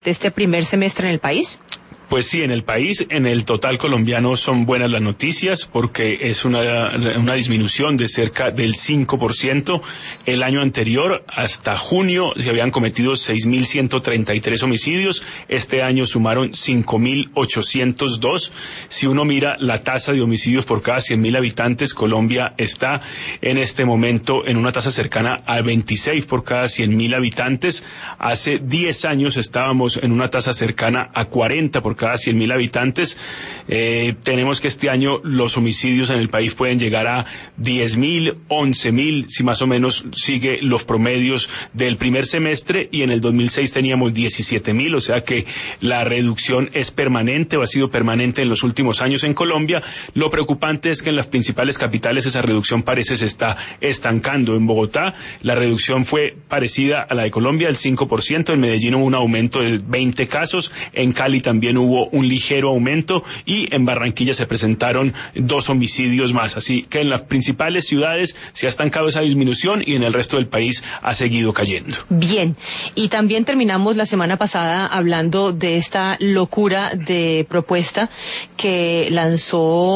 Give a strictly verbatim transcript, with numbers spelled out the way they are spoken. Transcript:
de este primer semestre en el país? Pues sí, en el país, en el total colombiano son buenas las noticias porque es una, una disminución de cerca del cinco por ciento. El año anterior, hasta junio, se habían cometido seis mil ciento treinta y tres homicidios. Este año sumaron cinco mil ochocientos dos. Si uno mira la tasa de homicidios por cada cien mil habitantes, Colombia está en este momento en una tasa cercana a veintiséis por cada cien mil habitantes. Hace diez años estábamos en una tasa cercana a cuarenta por cada cien mil habitantes. Eh, tenemos que este año los homicidios en el país pueden llegar a diez mil, once mil, si más o menos sigue los promedios del primer semestre, y en el dos mil seis teníamos diecisiete mil, o sea que la reducción es permanente o ha sido permanente en los últimos años en Colombia. Lo preocupante es que en las principales capitales esa reducción parece se está estancando. En Bogotá la reducción fue parecida a la de Colombia, el cinco por ciento, en Medellín hubo un aumento de veinte casos, en Cali también hubo Hubo un ligero aumento y en Barranquilla se presentaron dos homicidios más. Así que en las principales ciudades se ha estancado esa disminución y en el resto del país ha seguido cayendo. Bien, y también terminamos la semana pasada hablando de esta locura de propuesta que lanzó